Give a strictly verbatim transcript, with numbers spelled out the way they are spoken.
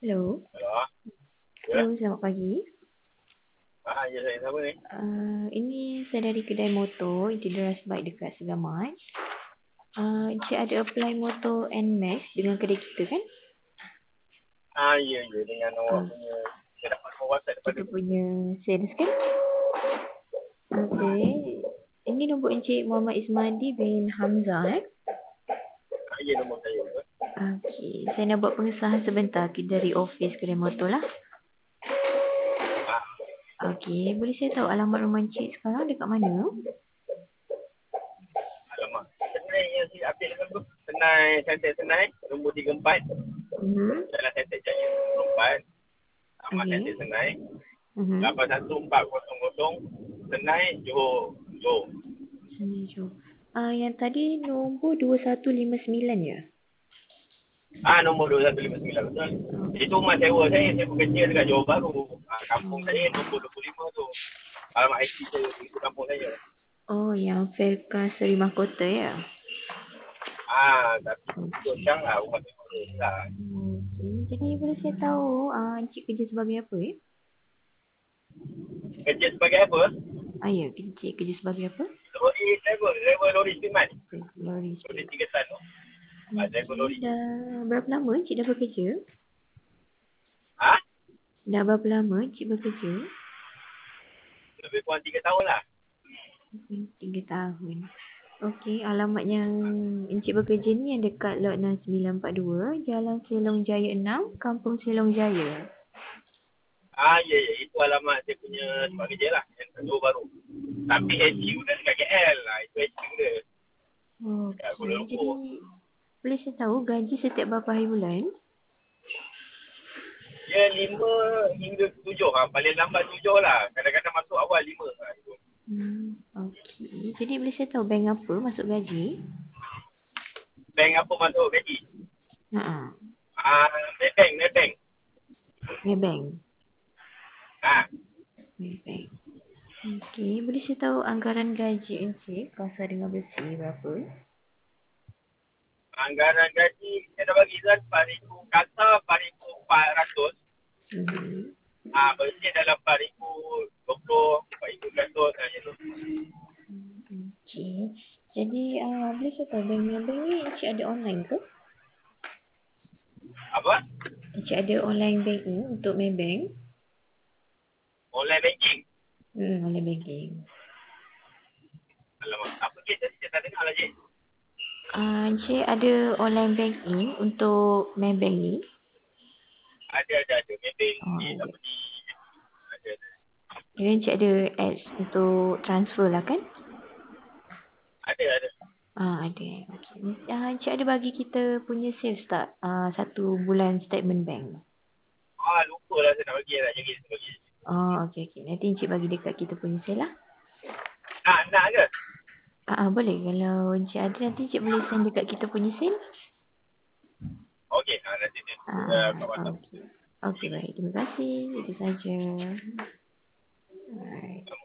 Hello. Hello. Ya. Hello, selamat pagi. Ah, ya saya siapa ni? Uh, ini saya dari kedai motor Intideras Bike dekat Segamat. Uh, Encik ada apply motor N M A X dengan kedai kita kan? Ah, ya ya dengan awak Uh, punya saya dapat call WhatsApp daripada kita punya sales kan? Okay. Ini nombor Encik Muhammad Ismadi bin Hamzah eh? ah, ya nombor saya. Betul? Okay. Saya nak buat pengesahan sebentar dari office kedai motor lah. Ah, Okay. Boleh saya tahu alamat rumah Encik sekarang dekat mana? alamak. Senai yang saya update dengan tu. Senai, Santai Senai, nombor tiga puluh empat. Mm-hmm. Jalan Santai Jaya tiga puluh empat. Alamat Okay. Santai Senai. Mm-hmm. lapan satu empat kosong kosong. Senai, Johor. Johor. Sini jom. Ah, yang tadi nombor dua satu lima sembilan ya? Ah, nombor dua satu lima sembilan betul. Itu rumah sewa saya. Saya bekerja dekat Johor Bahru. Ah, kampung Oh. saya nombor dua puluh lima tu. Alamat I T saya. Itu kampung saya. Oh, yang Felka Seri Mahkota ya? Ah, tapi itu Okey. sekarang lah rumah sewa tu lah. Okey. Jadi boleh saya tahu ah, Encik kerja sebagai apa ya? Kerja sebagai apa? Ah ya, Encik kerja sebagai apa? Lori driver, driver lori Siman. Lori Lori street. tiga tan tu. Ah, driver Okey, lori. dah berapa lama Encik dah bekerja? Ha? Dah berapa lama Encik bekerja? Lebih kurang tiga tahun lah. Hmm, Tiga tahun. Okey, alamat yang Encik bekerja ni yang dekat lot enam sembilan empat dua, Jalan Selong Jaya enam, Kampung Selong Jaya. Ah, ya, ya. Itu alamat saya punya tempat kerja lah. Yang kedua baru. Tapi H Q dia dekat K L lah. Itu H Q dia. Dekat Kuala Okey, jadi Lumpur. boleh saya tahu gaji setiap berapa hari bulan? Dia lima hingga tujuh lah. Paling lambat tujuh lah. Kadang-kadang masuk awal lima lah. Itu. Hmm, okey. Jadi boleh saya tahu bank apa masuk gaji? Bank apa masuk gaji? Ha. Ah, Maybank, Maybank. Maybank. Ah, Maybank. Okey, boleh saya tahu anggaran gaji Encik kasa dengan bersih berapa? anggaran gaji saya dah bagi kan empat ribu kata empat ribu empat ratus. Hmm. Ah, bersih dalam empat ribu dua puluh, empat ribu seratus macam tu. Okey. Jadi uh, boleh saya tahu bank Maybank ni Encik ada online ke? Apa? Encik ada online banking untuk Maybank? Online banking. Hmm, online banking. Alamak, apa ke tadi saya tak dengar lagi. Uh, Encik ada online banking untuk Maybank ni? Ada, ada, ada. Maybank Oh, ni, ada. apa ni. Ada, ada. Jadi Encik ada ads untuk transfer lah kan? Ada, ada. Ah, ada. Okey. Ah, Encik ada bagi kita punya sales tak? Ah, satu bulan statement bank. Ah, lupa lah saya nak bagi, nak jadi bagi. Oh, okey okey. Nanti Encik bagi dekat kita punya sales lah. Nak, nak ke? Ah, ah, boleh. Kalau Encik ada nanti Encik boleh send dekat kita punya sales. Okey, ah, nanti dia. Uh, kat Ah, WhatsApp. okey. Okey baik. Terima kasih. Itu saja. Alright.